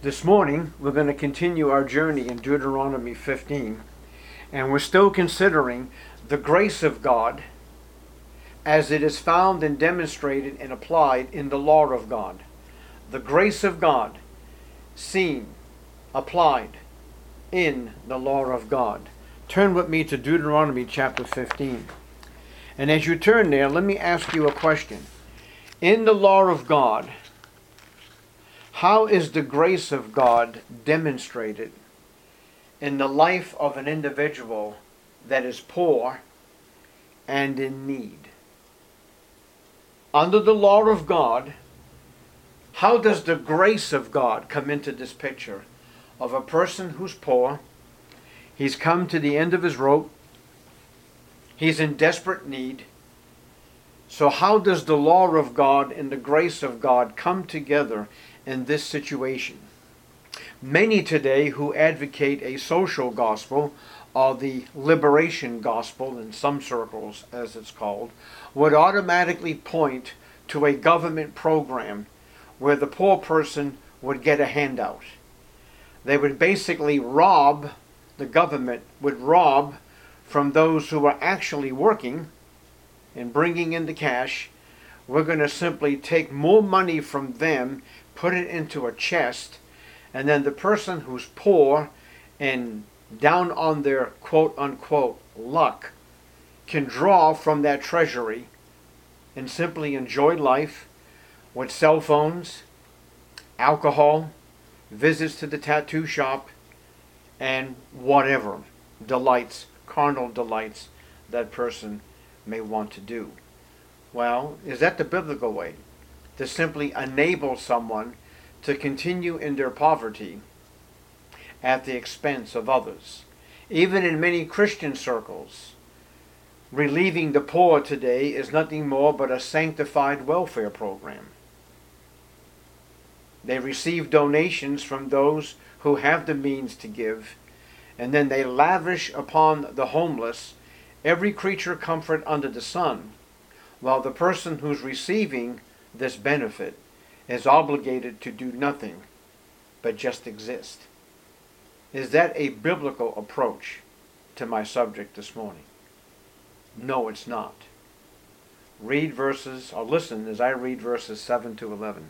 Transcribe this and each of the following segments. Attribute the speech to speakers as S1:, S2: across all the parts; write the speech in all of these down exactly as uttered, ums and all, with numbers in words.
S1: This morning, we're going to continue our journey in Deuteronomy fifteen, and we're still considering the grace of God as it is found and demonstrated and applied in the law of God. The grace of God seen, applied in the law of God. Turn with me to Deuteronomy chapter fifteen. And as you turn there, let me ask you a question. In the law of God, how is the grace of God demonstrated in the life of an individual that is poor and in need? Under the law of God, how does the grace of God come into this picture of a person who's poor? He's come to the end of his rope. He's in desperate need. So how does the law of God and the grace of God come together in this situation? Many today who advocate a social gospel, or the liberation gospel in some circles as it's called, would automatically point to a government program where the poor person would get a handout. They would basically rob, the government would rob from those who are actually working and bringing in the cash. We're going to simply take more money from them, put it into a chest, and then the person who's poor and down on their quote-unquote luck can draw from that treasury and simply enjoy life with cell phones, alcohol, visits to the tattoo shop, and whatever delights, carnal delights, that person may want to do. Well, is that the biblical way? To simply enable someone to continue in their poverty at the expense of others. Even in many Christian circles, relieving the poor today is nothing more but a sanctified welfare program. They receive donations from those who have the means to give, and then they lavish upon the homeless every creature comfort under the sun, while the person who's receiving this benefit is obligated to do nothing but just exist. Is that a biblical approach to my subject this morning? No, it's not. Read verses, or listen as I read verses seven to eleven.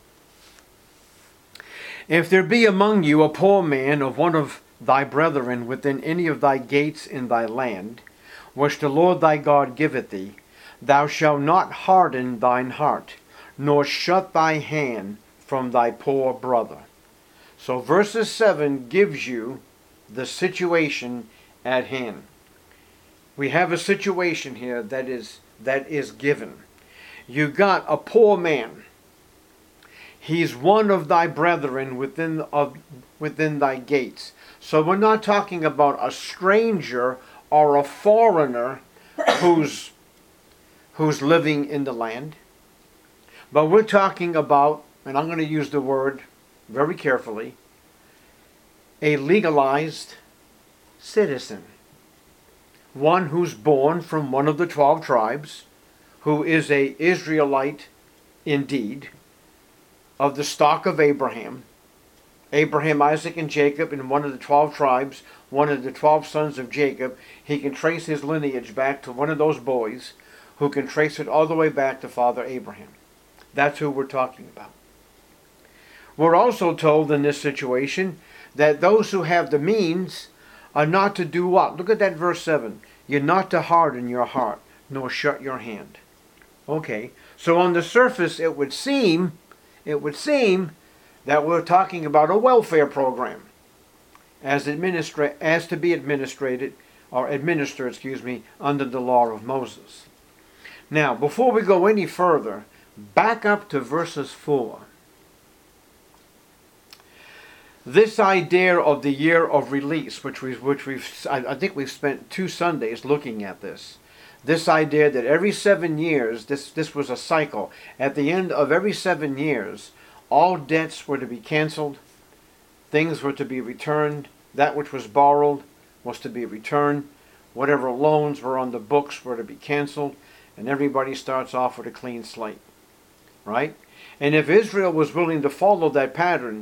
S1: If there be among you a poor man of one of thy brethren within any of thy gates in thy land, which the Lord thy God giveth thee, thou shalt not harden thine heart, nor shut thy hand from thy poor brother. So verses seven gives you the situation at hand. We have a situation here that is that is given. You got a poor man. He's one of thy brethren within of within thy gates. So we're not talking about a stranger or a foreigner who's who's living in the land. But we're talking about, and I'm going to use the word very carefully, a legalized citizen. One who's born from one of the twelve tribes, who is a Israelite indeed, of the stock of Abraham. Abraham, Isaac, and Jacob, in one of the twelve tribes, one of the twelve sons of Jacob. He can trace his lineage back to one of those boys who can trace it all the way back to Father Abraham. That's who we're talking about. We're also told in this situation that those who have the means are not to do what? Look at that verse seven. You're not to harden your heart, nor shut your hand. Okay, so on the surface it would seem, it would seem that we're talking about a welfare program as administra- as to be administrated, or administered, excuse me, under the law of Moses. Now, before we go any further, back up to verses four. This idea of the year of release, which we, which we've, I, I think we've spent two Sundays looking at this. This idea that every seven years, this, this was a cycle. At the end of every seven years, all debts were to be canceled, things were to be returned, that which was borrowed was to be returned, whatever loans were on the books were to be canceled, and everybody starts off with a clean slate. Right? And if Israel was willing to follow that pattern,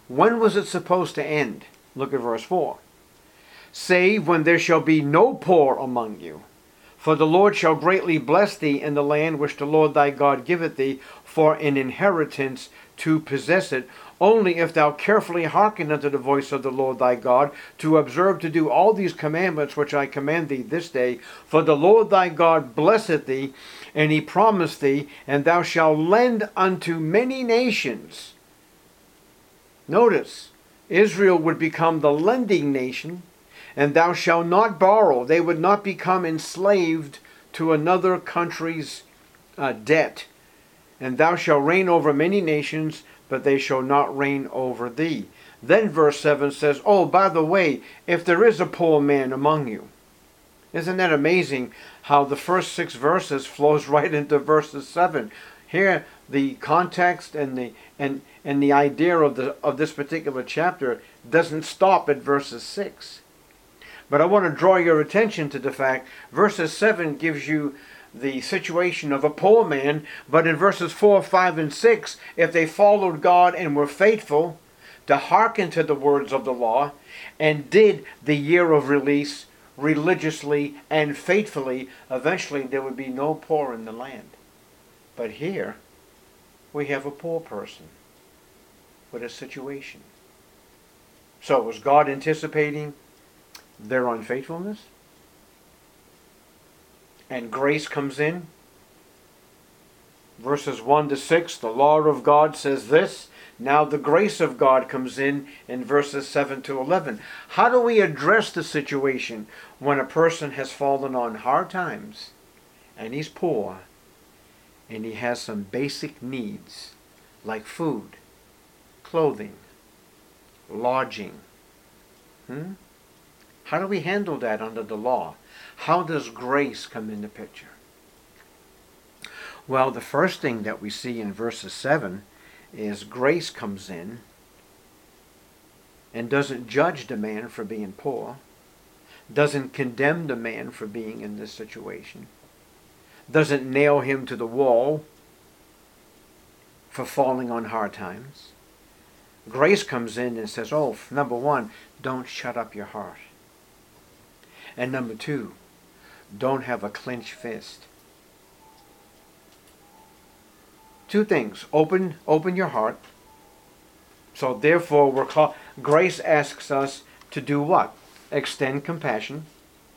S1: When was it supposed to end? Look at verse four. Save when there shall be no poor among you. For the Lord shall greatly bless thee in the land which the Lord thy God giveth thee for an inheritance to possess it, only if thou carefully hearken unto the voice of the Lord thy God, to observe to do all these commandments which I command thee this day. For the Lord thy God blesseth thee, and he promised thee, and thou shalt lend unto many nations. Notice, Israel would become the lending nation, and thou shalt not borrow. They would not become enslaved to another country's uh, debt. And thou shalt reign over many nations, but they shall not reign over thee. Then verse seven says, oh, by the way, if there is a poor man among you. Isn't that amazing how the first six verses flows right into verses seven? Here, the context and the and and the idea of the of this particular chapter doesn't stop at verses six. But I want to draw your attention to the fact verses seven gives you the situation of a poor man, but in verses four, five, and six, if they followed God and were faithful to hearken to the words of the law and did the year of release religiously and faithfully, eventually there would be no poor in the land. But here we have a poor person with a situation. So was God anticipating their unfaithfulness? And grace comes in. Verses one to six, the law of God says this. Now the grace of God comes in in verses seven to eleven. How do we address the situation when a person has fallen on hard times and he's poor and he has some basic needs like food, clothing, lodging? Hmm? How do we handle that under the law? How does grace come in the picture? Well, the first thing that we see in verses seven is grace comes in and doesn't judge the man for being poor, doesn't condemn the man for being in this situation, doesn't nail him to the wall for falling on hard times. Grace comes in and says, oh, number one, don't shut up your heart. And number two, don't have a clenched fist. Two things. Open, open your heart. So therefore, we're called, grace asks us to do what? Extend compassion.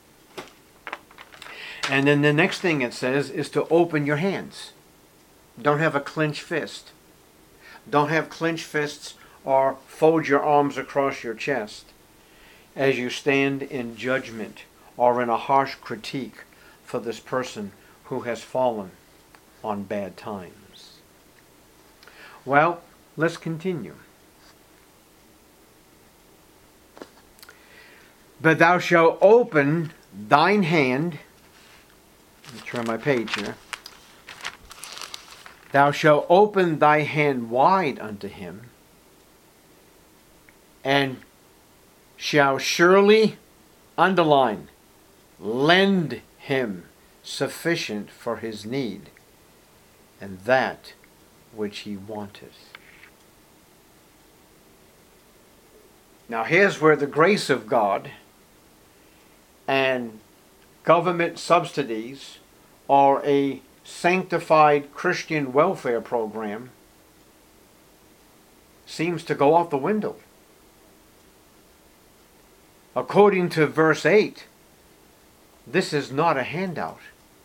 S1: And then the next thing it says is to open your hands. Don't have a clenched fist. Don't have clenched fists or fold your arms across your chest as you stand in judgment or in a harsh critique for this person who has fallen on bad times. Well, let's continue. But thou shalt open thine hand. Let me turn my page here. Thou shalt open thy hand wide unto him, and shall surely, underline, lend him sufficient for his need, and that which he wanteth. Now here's where the grace of God and government subsidies or a sanctified Christian welfare program seems to go out the window. According to verse eight, this is not a handout.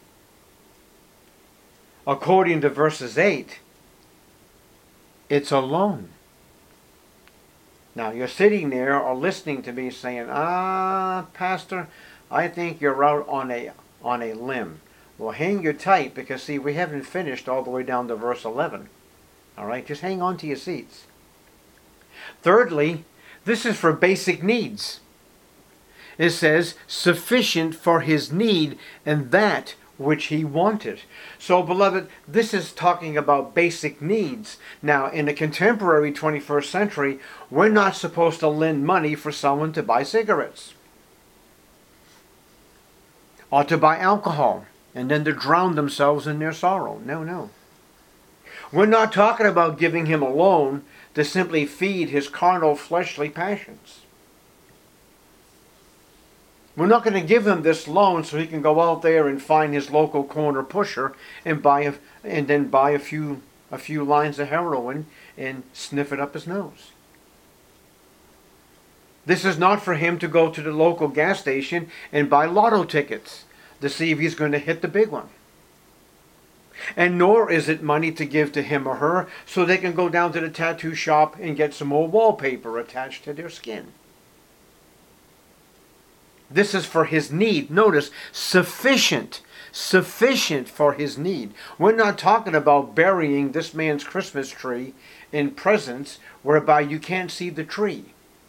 S1: According to verses eight, it's a loan. Now you're sitting there or listening to me saying, ah, Pastor, I think you're out on a on a limb. Well, hang your tight, because see, we haven't finished all the way down to verse eleven. All right, just hang on to your seats. Thirdly, this is for basic needs. It says, sufficient for his need and that which he wanted. So, beloved, this is talking about basic needs. Now, in the contemporary twenty-first century, we're not supposed to lend money for someone to buy cigarettes or to buy alcohol and then to drown themselves in their sorrow. No, no. We're not talking about giving him a loan to simply feed his carnal, fleshly passions. We're not going to give him this loan so he can go out there and find his local corner pusher and buy a, and then buy a few a few lines of heroin and sniff it up his nose. This is not for him to go to the local gas station and buy lotto tickets to see if he's going to hit the big one. And nor is it money to give to him or her so they can go down to the tattoo shop and get some more wallpaper attached to their skin. This is for his need. Notice, sufficient. Sufficient for his need. We're not talking about burying this man's Christmas tree in presents whereby you can't see the tree.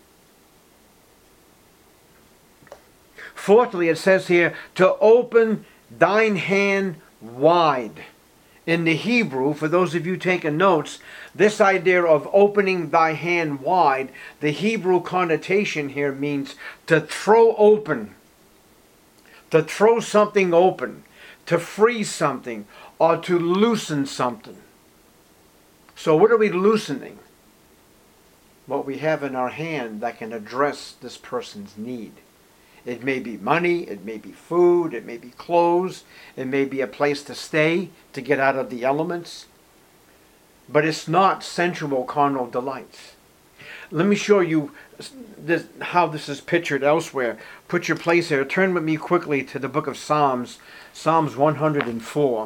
S1: Fourthly, it says here, to open thine hand wide. In the Hebrew, for those of you taking notes, this idea of opening thy hand wide, the Hebrew connotation here means to throw open, to throw something open, to free something, or to loosen something. So what are we loosening? What we have in our hand that can address this person's need. It may be money, it may be food, it may be clothes, it may be a place to stay, to get out of the elements. But it's not sensual carnal delights. Let me show you this, how this is pictured elsewhere. Put your place here. Turn with me quickly to the book of Psalms, Psalms one hundred four.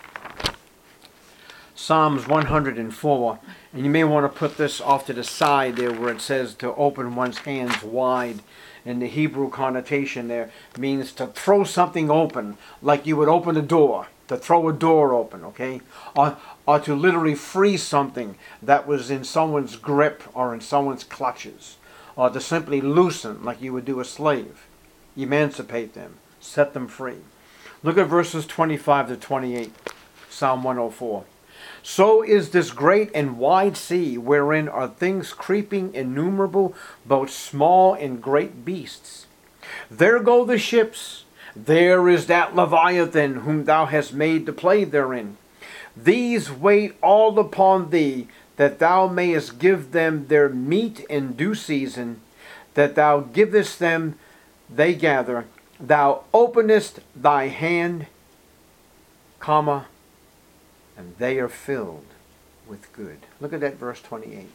S1: Psalms one hundred four. And you may want to put this off to the side there where it says to open one's hands wide. And the Hebrew connotation there means to throw something open, like you would open a door, to throw a door open, okay? Or, or to literally free something that was in someone's grip or in someone's clutches. Or to simply loosen, like you would do a slave. Emancipate them, set them free. Look at verses twenty-five to twenty-eight, Psalm one oh four. So is this great and wide sea, wherein are things creeping innumerable, both small and great beasts. There go the ships. There is that Leviathan, whom thou hast made to play therein. These wait all upon thee, that thou mayest give them their meat in due season, that thou givest them, they gather. Thou openest thy hand, comma, and they are filled with good. Look at that verse twenty-eight.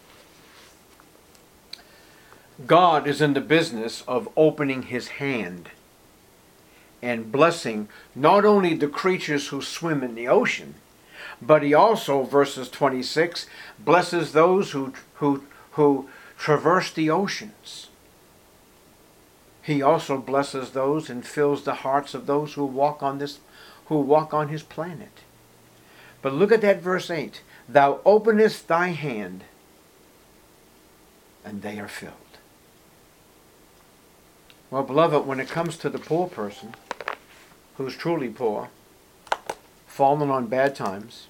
S1: God is in the business of opening his hand and blessing not only the creatures who swim in the ocean, but he also, verses twenty-six, blesses those who, who, who traverse the oceans. He also blesses those and fills the hearts of those who walk on this, who walk on his planet. But look at that verse eight. Thou openest thy hand, and they are filled. Well, beloved, when it comes to the poor person, who's truly poor, fallen on bad times,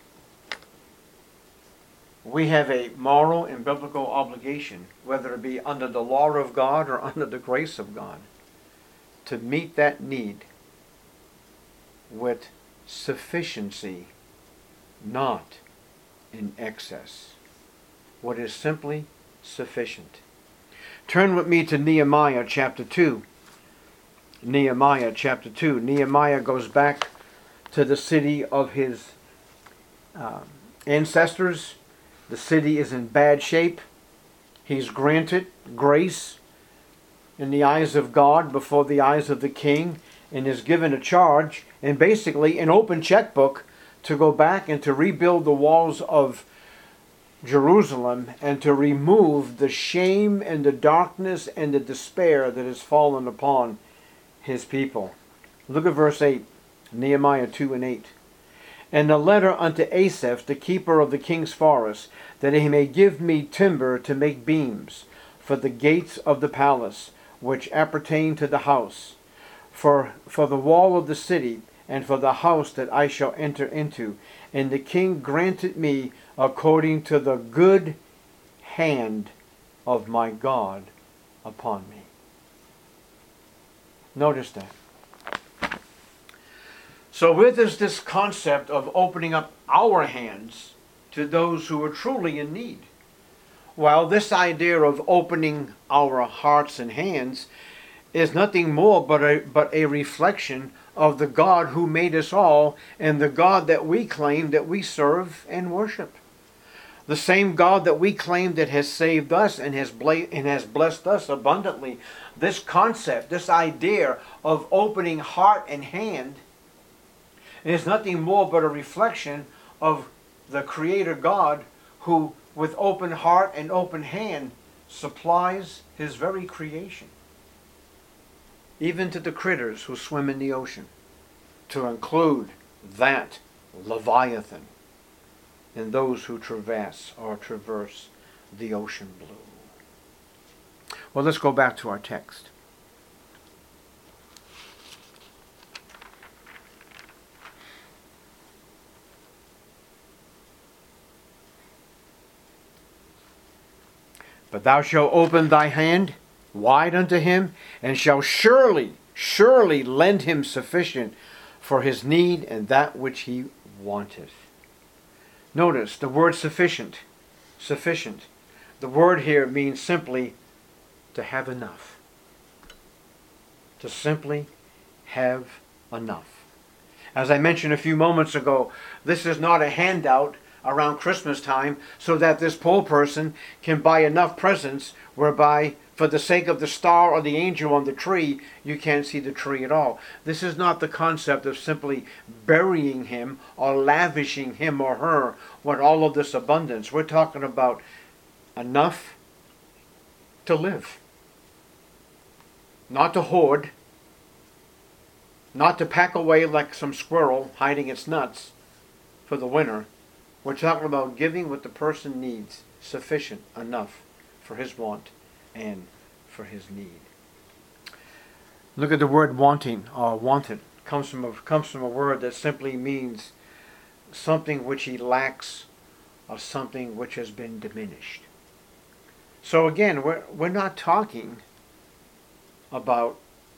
S1: we have a moral and biblical obligation, whether it be under the law of God or under the grace of God, to meet that need with sufficiency, not in excess. What is simply sufficient. Turn with me to Nehemiah chapter two. Nehemiah chapter two. Nehemiah goes back to the city of his uh, ancestors. The city is in bad shape. He's granted grace in the eyes of God before the eyes of the king, and is given a charge and basically an open checkbook to go back and to rebuild the walls of Jerusalem and to remove the shame and the darkness and the despair that has fallen upon his people. Look at verse eight, Nehemiah two and eight. And a letter unto Asaph, the keeper of the king's forest, that he may give me timber to make beams for the gates of the palace, which appertain to the house, for, for the wall of the city, and for the house that I shall enter into. And the king granted me according to the good hand of my God upon me. Notice that. So where does this concept of opening up our hands to those who are truly in need? Well, this idea of opening our hearts and hands is nothing more but a, but a reflection of the God who made us all and the God that we claim that we serve and worship. The same God that we claim that has saved us and has, bla- and has blessed us abundantly. This concept, this idea of opening heart and hand is nothing more but a reflection of the Creator God who, with open heart and open hand, supplies His very creation. Even to the critters who swim in the ocean, to include that Leviathan and those who traverse or traverse the ocean blue. Well, let's go back to our text. But thou shalt open thy hand wide unto him, and shall surely, surely lend him sufficient for his need and that which he wanteth. Notice the word sufficient. Sufficient. The word here means simply to have enough. To simply have enough. As I mentioned a few moments ago, this is not a handout around Christmas time so that this poor person can buy enough presents whereby, for the sake of the star or the angel on the tree, you can't see the tree at all. This is not the concept of simply burying him or lavishing him or her with all of this abundance. We're talking about enough to live. Not to hoard. Not to pack away like some squirrel hiding its nuts for the winter. We're talking about giving what the person needs, sufficient, enough for his want and for his need. Look at the word wanting or wanted. Comes from a, comes from a word that simply means something which he lacks or something which has been diminished. So again, we're, we're not talking about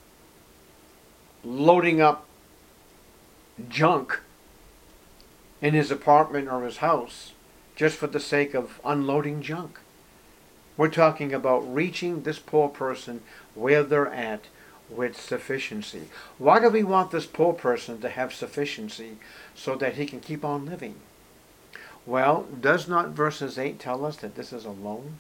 S1: loading up junk in his apartment or his house just for the sake of unloading junk. We're talking about reaching this poor person where they're at with sufficiency. Why do we want this poor person to have sufficiency so that he can keep on living? Well, does not verses eight tell us that this is a loan?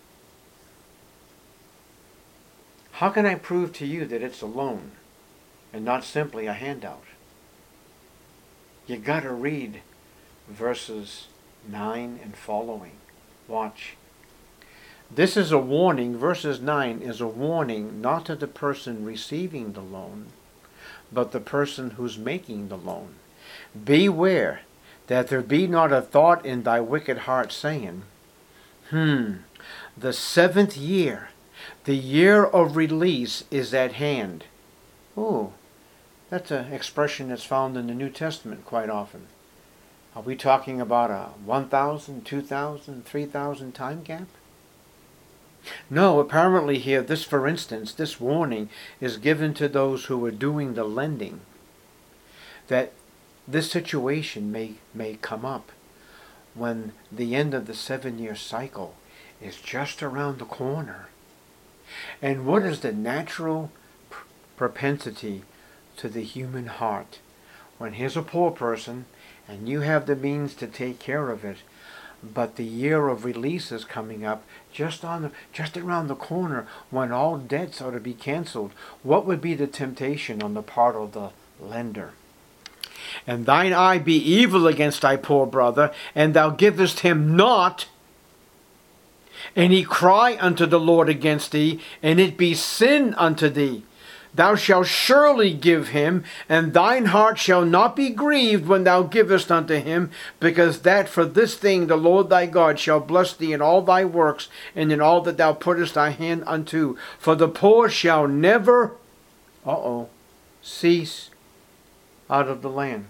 S1: How can I prove to you that it's a loan and not simply a handout? You got to read verses nine and following. Watch. This is a warning. Verses nine is a warning not to the person receiving the loan, but the person who's making the loan. Beware that there be not a thought in thy wicked heart saying, Hmm, the seventh year, the year of release is at hand. Oh, that's an expression that's found in the New Testament quite often. Are we talking about a one thousand, two thousand, three thousand time gap? No, apparently here, this for instance, this warning is given to those who are doing the lending. That this situation may, may come up when the end of the seven-year cycle is just around the corner. And what is the natural pr- propensity to the human heart? When here's a poor person, and you have the means to take care of it, but the year of release is coming up just on the, just around the corner when all debts are to be canceled. What would be the temptation on the part of the lender? And thine eye be evil against thy poor brother, and thou givest him naught, and he cry unto the Lord against thee, and it be sin unto thee. Thou shalt surely give him, and thine heart shall not be grieved when thou givest unto him, because that for this thing the Lord thy God shall bless thee in all thy works, and in all that thou puttest thy hand unto. For the poor shall never, uh-oh, cease out of the land.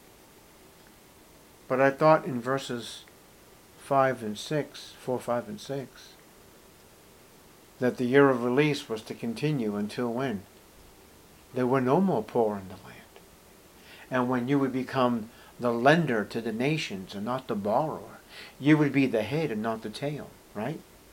S1: But I thought in verses five and six, four, five, and six, that the year of release was to continue until when? There were no more poor in the land. And when you would become the lender to the nations and not the borrower, you would be the head and not the tail, right?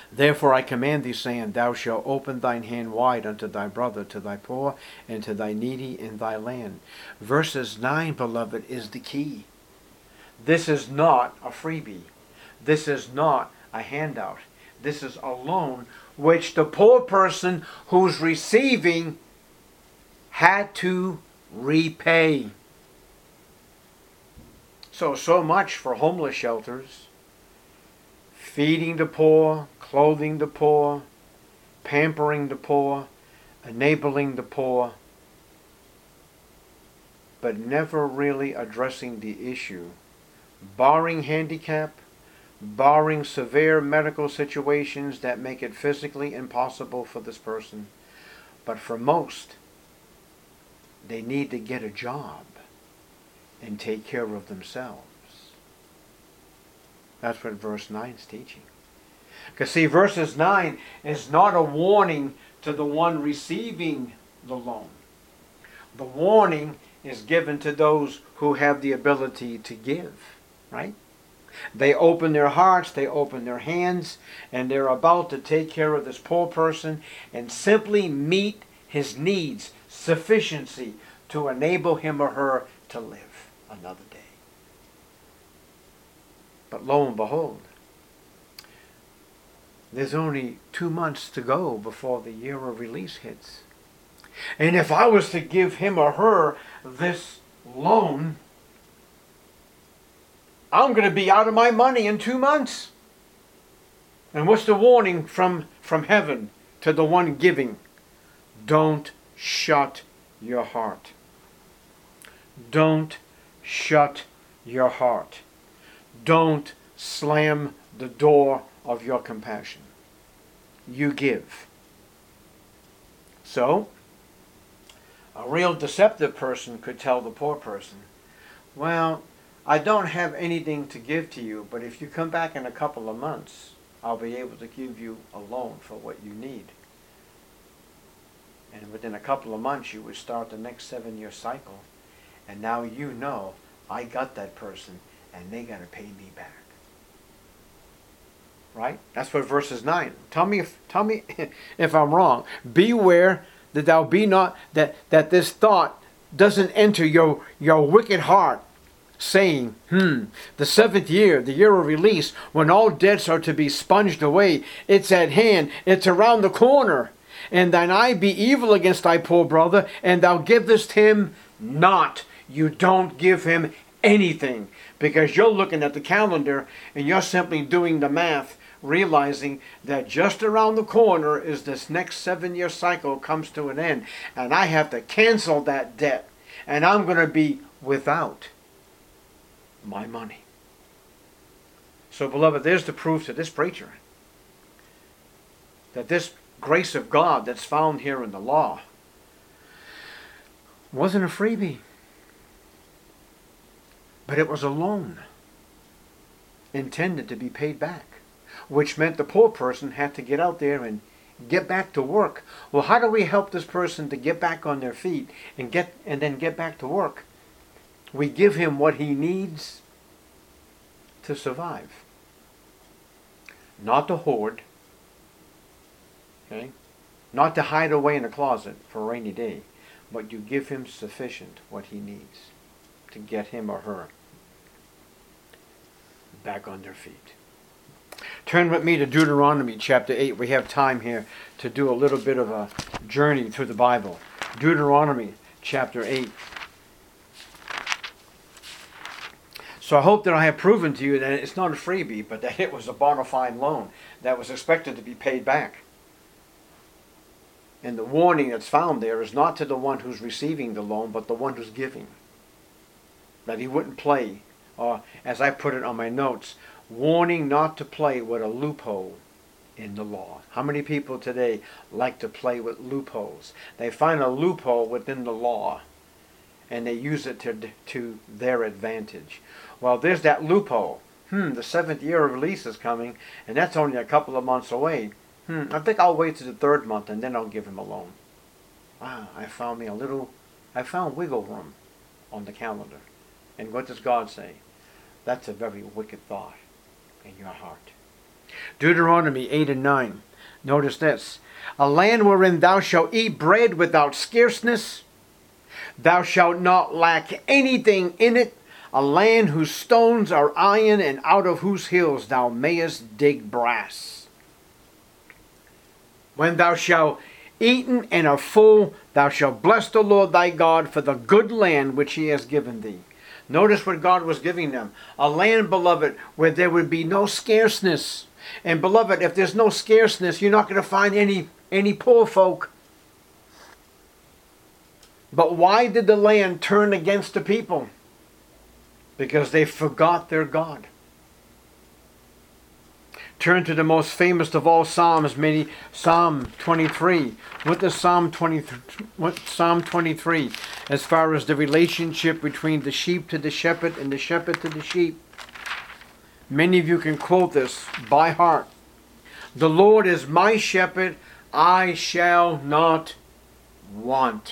S1: Therefore I command thee, saying, Thou shalt open thine hand wide unto thy brother, to thy poor, and to thy needy in thy land. Verses nine, beloved, is the key. This is not a freebie. This is not a handout. This is a loan which the poor person who's receiving had to repay. So, so much for homeless shelters, feeding the poor, clothing the poor, pampering the poor, enabling the poor, but never really addressing the issue. Barring handicap, barring severe medical situations that make it physically impossible for this person, but for most, they need to get a job and take care of themselves. That's what verse nine is teaching. Because see, verses nine is not a warning to the one receiving the loan. The warning is given to those who have the ability to give, right? They open their hearts, they open their hands, and they're about to take care of this poor person and simply meet his needs, sufficiency to enable him or her to live another day. But lo and behold, there's only two months to go before the year of release hits. And if I was to give him or her this loan, I'm going to be out of my money in two months. And what's the warning from, from heaven to the one giving? Don't shut your heart. Don't shut your heart. Don't slam the door of your compassion. You give. So, a real deceptive person could tell the poor person, well, I don't have anything to give to you, but if you come back in a couple of months, I'll be able to give you a loan for what you need. And within a couple of months, you would start the next seven-year cycle. And now you know, I got that person, and they got to pay me back. Right? That's what verses nine. Tell me if tell me if I'm wrong. Beware that thou be not that that this thought doesn't enter your your wicked heart, saying, hmm, the seventh year, the year of release, when all debts are to be sponged away, it's at hand, it's around the corner. And thine eye be evil against thy poor brother, and thou givest him not. You don't give him anything, because you're looking at the calendar and you're simply doing the math, realizing that just around the corner is this next seven-year cycle comes to an end, and I have to cancel that debt, and I'm going to be without my money. So, beloved, there's the proof to this preacher that this grace of God that's found here in the law wasn't a freebie, but it was a loan intended to be paid back, which meant the poor person had to get out there and get back to work. Well, how do we help this person to get back on their feet and get and then get back to work? We give him what he needs to survive. Not to hoard, okay? Not to hide away in a closet for a rainy day, but you give him sufficient what he needs to get him or her back on their feet. Turn with me to Deuteronomy chapter eight. We have time here to do a little bit of a journey through the Bible. Deuteronomy chapter eight. So I hope that I have proven to you that it's not a freebie, but that it was a bona fide loan that was expected to be paid back. And the warning that's found there is not to the one who's receiving the loan, but the one who's giving. That he wouldn't play, or as I put it on my notes, warning not to play with a loophole in the law. How many people today like to play with loopholes? They find a loophole within the law, and they use it to, to their advantage. Well, there's that loophole. Hmm, the seventh year of release is coming, and that's only a couple of months away. Hmm, I think I'll wait to the third month, and then I'll give him a loan. Wow, I found me a little, I found wiggle room on the calendar. And what does God say? That's a very wicked thought in your heart. Deuteronomy eight and nine. Notice this. A land wherein thou shalt eat bread without scarceness. Thou shalt not lack anything in it. A land whose stones are iron, and out of whose hills thou mayest dig brass. When thou shalt eaten and are full, thou shalt bless the Lord thy God for the good land which he has given thee. Notice what God was giving them. A land, beloved, where there would be no scarceness. And beloved, if there's no scarceness, you're not going to find any, any poor folk. But why did the land turn against the people? Because they forgot their God. Turn to the most famous of all Psalms, maybe Psalm twenty-three. What does Psalm twenty-three, what Psalm twenty-three, as far as the relationship between the sheep to the shepherd and the shepherd to the sheep? Many of you can quote this by heart. The Lord is my shepherd, I shall not want.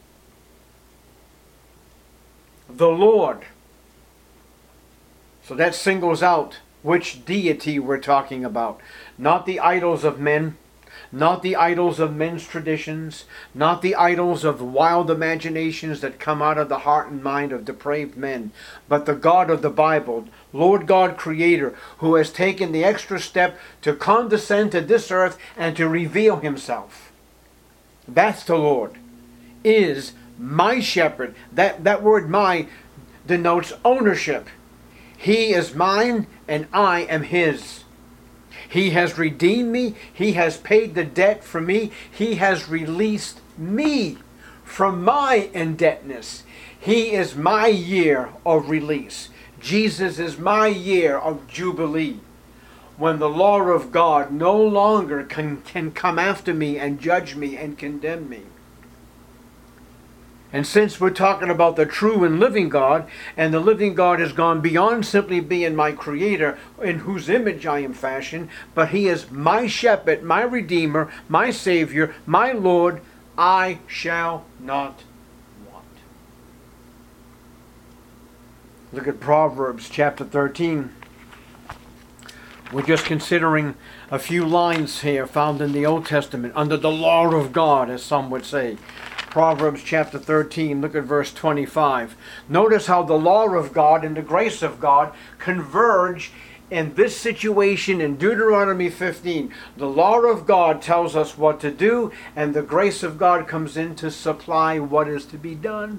S1: The Lord. So that singles out which deity we're talking about. Not the idols of men, not the idols of men's traditions, not the idols of wild imaginations that come out of the heart and mind of depraved men, but the God of the Bible, Lord God Creator, who has taken the extra step to condescend to this earth and to reveal himself. That's the Lord. Is my shepherd. That, that word my denotes ownership. He is mine and I am his. He has redeemed me. He has paid the debt for me. He has released me from my indebtedness. He is my year of release. Jesus is my year of jubilee. When the law of God no longer can, can come after me and judge me and condemn me. And since we're talking about the true and living God, and the living God has gone beyond simply being my creator, in whose image I am fashioned, but he is my shepherd, my redeemer, my savior, my Lord, I shall not want. Look at Proverbs chapter thirteen. We're just considering a few lines here found in the Old Testament, under the law of God, as some would say. Proverbs chapter thirteen, look at verse twenty-five. Notice how the law of God and the grace of God converge in this situation in Deuteronomy fifteen. The law of God tells us what to do, and the grace of God comes in to supply what is to be done.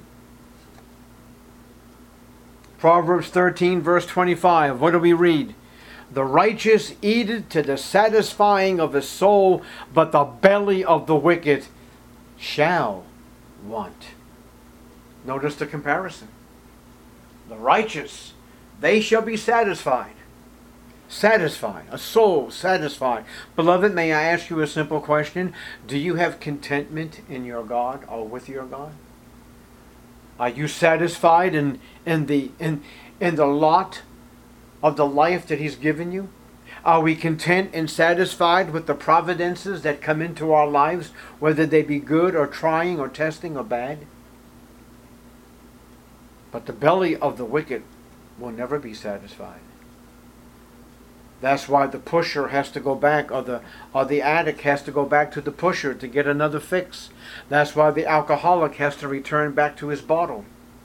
S1: Proverbs thirteen, verse twenty-five. What do we read? The righteous eateth to the satisfying of his soul, but the belly of the wicked shall want. Notice the comparison. The righteous, they shall be satisfied. Satisfied. A soul satisfied. Beloved, may I ask you a simple question? Do you have contentment in your God or with your God? Are you satisfied in, in, the, in, in the lot of the life that he's given you? Are we content and satisfied with the providences that come into our lives, whether they be good or trying or testing or bad? But the belly of the wicked will never be satisfied. That's why the pusher has to go back, or the, or the addict has to go back to the pusher to get another fix. That's why the alcoholic has to return back to his bottle.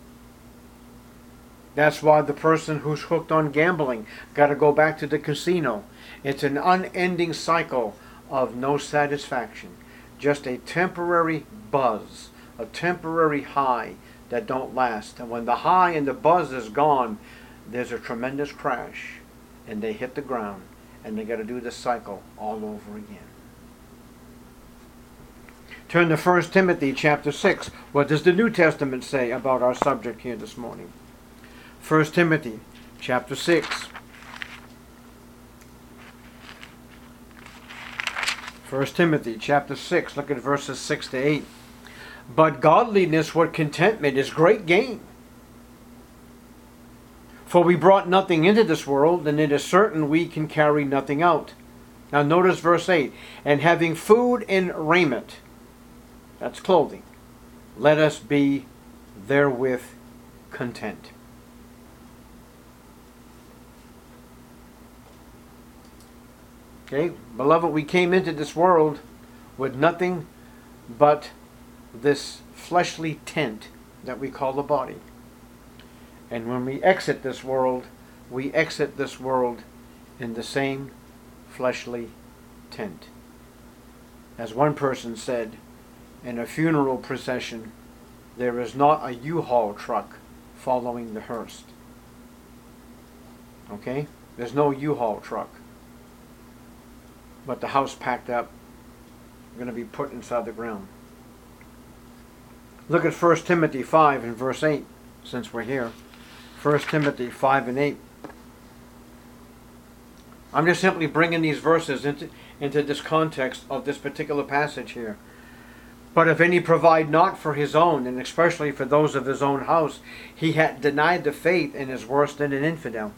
S1: That's why the person who's hooked on gambling got to go back to the casino. It's an unending cycle of no satisfaction. Just a temporary buzz, a temporary high that don't last. And when the high and the buzz is gone, there's a tremendous crash. And they hit the ground. And they got to do the cycle all over again. Turn to First Timothy chapter six. What does the New Testament say about our subject here this morning? First Timothy chapter six. First Timothy chapter six, look at verses six to eight. But godliness with contentment is great gain. For we brought nothing into this world, and it is certain we can carry nothing out. Now notice verse eight. And having food and raiment, that's clothing, let us be therewith content. Okay, beloved, we came into this world with nothing but this fleshly tent that we call the body. And when we exit this world, we exit this world in the same fleshly tent. As one person said, in a funeral procession, there is not a U-Haul truck following the hearse. Okay? There's no U-Haul truck. But the house packed up, going to be put inside the ground. Look at First Timothy five and verse eight, since we're here. First Timothy five and eight. I'm just simply bringing these verses into, into this context of this particular passage here. But if any provide not for his own, and especially for those of his own house, he hath denied the faith and is worse than an infidel.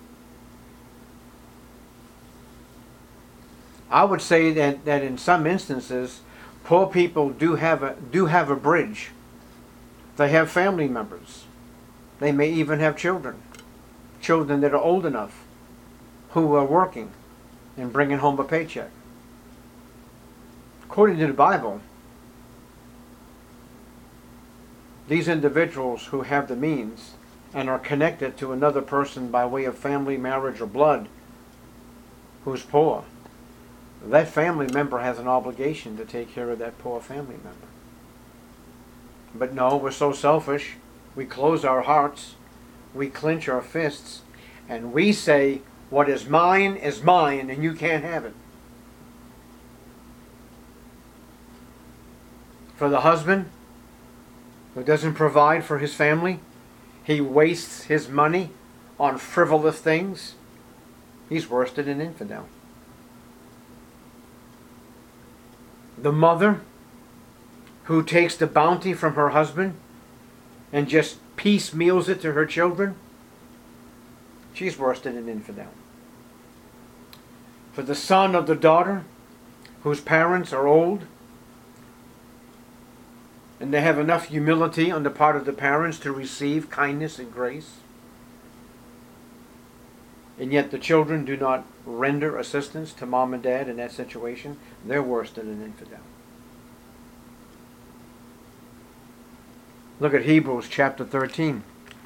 S1: I would say that, that in some instances, poor people do have a do have a bridge. They have family members. They may even have children. Children that are old enough who are working and bringing home a paycheck. According to the Bible, these individuals who have the means and are connected to another person by way of family, marriage, or blood who's poor, that family member has an obligation to take care of that poor family member. But no, we're so selfish. We close our hearts, we clench our fists, and we say, what is mine is mine and you can't have it. For the husband who doesn't provide for his family, he wastes his money on frivolous things, he's worse than an infidel. The mother who takes the bounty from her husband and just piecemeals it to her children, she's worse than an infidel. For the son of the daughter whose parents are old and they have enough humility on the part of the parents to receive kindness and grace, and yet the children do not render assistance to mom and dad in that situation, they're worse than an infidel. Look at Hebrews chapter thirteen.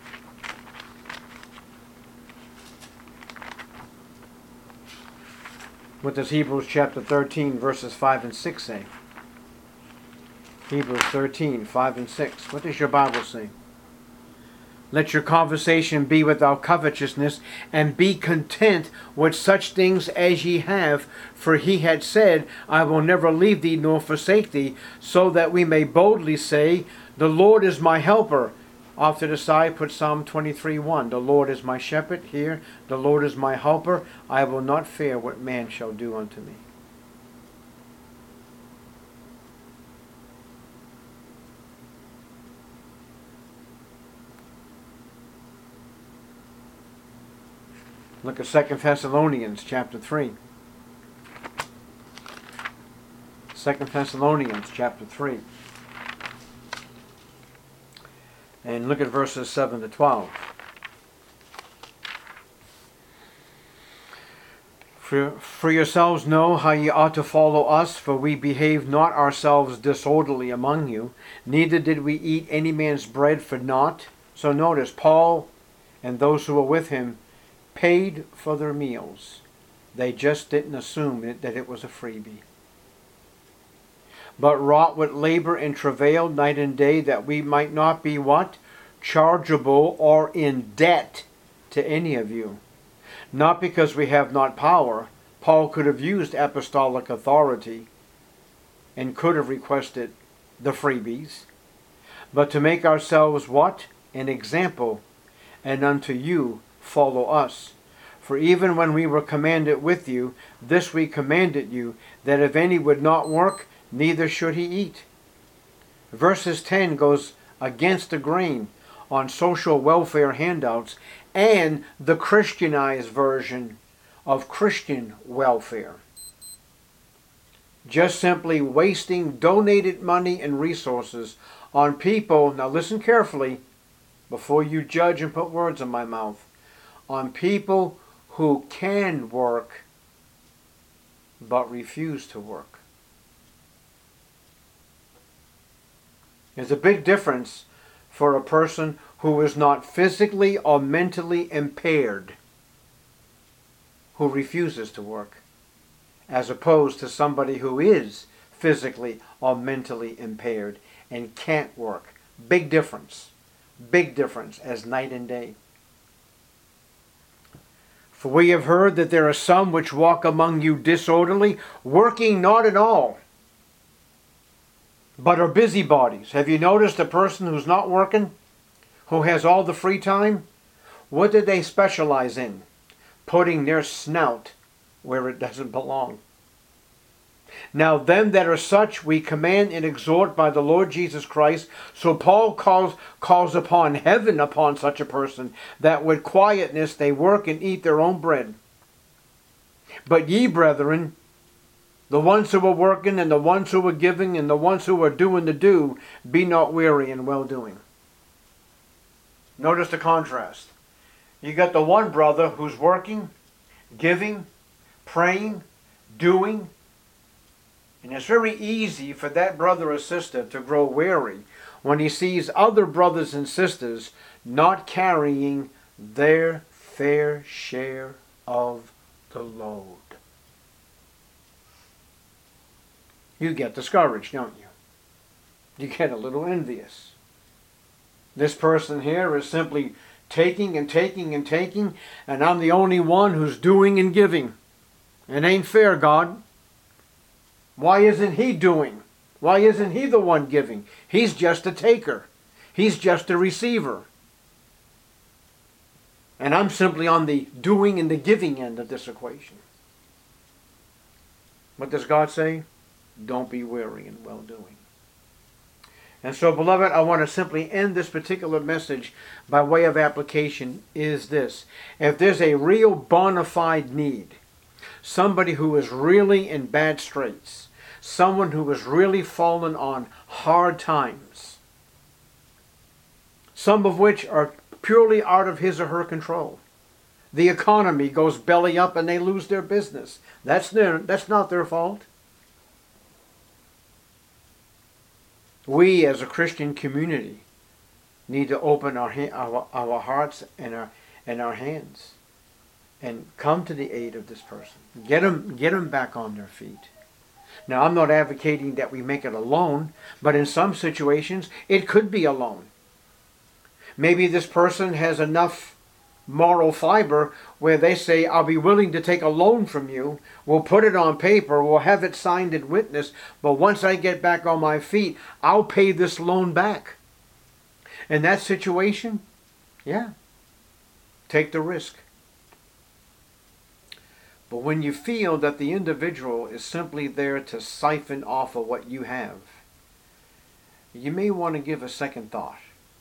S1: What does Hebrews chapter thirteen verses five and six say? Hebrews thirteen, five and six. What does your Bible say? Let your conversation be without covetousness, and be content with such things as ye have. For he had said, I will never leave thee nor forsake thee, so that we may boldly say, the Lord is my helper. Off to the side, put Psalm twenty-three, one. The Lord is my shepherd. Here, the Lord is my helper. I will not fear what man shall do unto me. Look at Second Thessalonians chapter three. Second Thessalonians chapter three. And look at verses seven to twelve. For, for yourselves know how ye ought to follow us, for we behaved not ourselves disorderly among you, neither did we eat any man's bread for naught. So notice, Paul and those who were with him paid for their meals. They just didn't assume it, that it was a freebie. But wrought with labor and travail night and day, that we might not be what? Chargeable or in debt to any of you. Not because we have not power. Paul could have used apostolic authority and could have requested the freebies. But to make ourselves what? An example, and unto you follow us. For even when we were commanded with you, this we commanded you, that if any would not work, neither should he eat. Verses ten goes against the grain on social welfare handouts and the Christianized version of Christian welfare. Just simply wasting donated money and resources on people, now listen carefully before you judge and put words in my mouth, on people who can work but refuse to work. There's a big difference for a person who is not physically or mentally impaired, who refuses to work, as opposed to somebody who is physically or mentally impaired and can't work. Big difference. Big difference as night and day. For we have heard that there are some which walk among you disorderly, working not at all, but are busybodies. Have you noticed a person who's not working, who has all the free time? What do they specialize in? Putting their snout where it doesn't belong. Now them that are such we command and exhort by the Lord Jesus Christ. So Paul calls, calls upon heaven upon such a person, that with quietness they work and eat their own bread. But ye, brethren, the ones who are working and the ones who are giving and the ones who are doing the do, be not weary in well-doing. Notice the contrast. You got the one brother who's working, giving, praying, doing. And it's very easy for that brother or sister to grow weary when he sees other brothers and sisters not carrying their fair share of the load. You get discouraged, don't you? You get a little envious. This person here is simply taking and taking and taking, and I'm the only one who's doing and giving. It ain't fair, God. Why isn't he doing? Why isn't he the one giving? He's just a taker. He's just a receiver. And I'm simply on the doing and the giving end of this equation. What does God say? Don't be weary in well-doing. And so, beloved, I want to simply end this particular message by way of application is this. If there's a real bona fide need, somebody who is really in bad straits, someone who has really fallen on hard times, some of which are purely out of his or her control. The economy goes belly up and they lose their business. That's their, that's not their fault. We as a Christian community need to open our, our, our hearts and our, and our hands and come to the aid of this person. Get them, get them back on their feet. Now, I'm not advocating that we make it alone, but in some situations, it could be alone. Maybe this person has enough moral fiber where they say, I'll be willing to take a loan from you. We'll put it on paper. We'll have it signed and witnessed. But once I get back on my feet, I'll pay this loan back. In that situation, yeah, take the risk. But when you feel that the individual is simply there to siphon off of what you have, you may want to give a second thought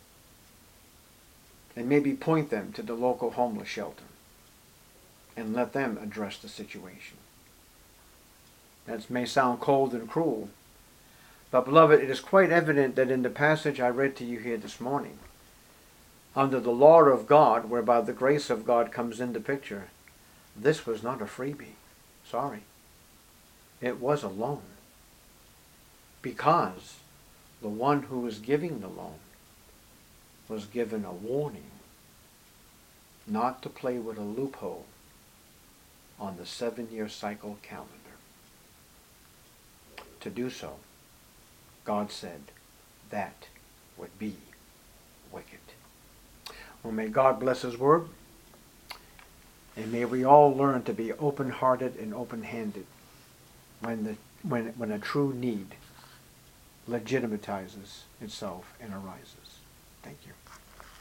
S1: and maybe point them to the local homeless shelter and let them address the situation. That may sound cold and cruel, but beloved, it is quite evident that in the passage I read to you here this morning, under the law of God, whereby the grace of God comes into picture, this was not a freebie. Sorry. It was a loan. Because the one who was giving the loan was given a warning not to play with a loophole on the seven-year cycle calendar. To do so, God said, that would be wicked. Well, may God bless His word. And may we all learn to be open-hearted and open-handed when, the, when, when a true need legitimatizes itself and arises. Thank you.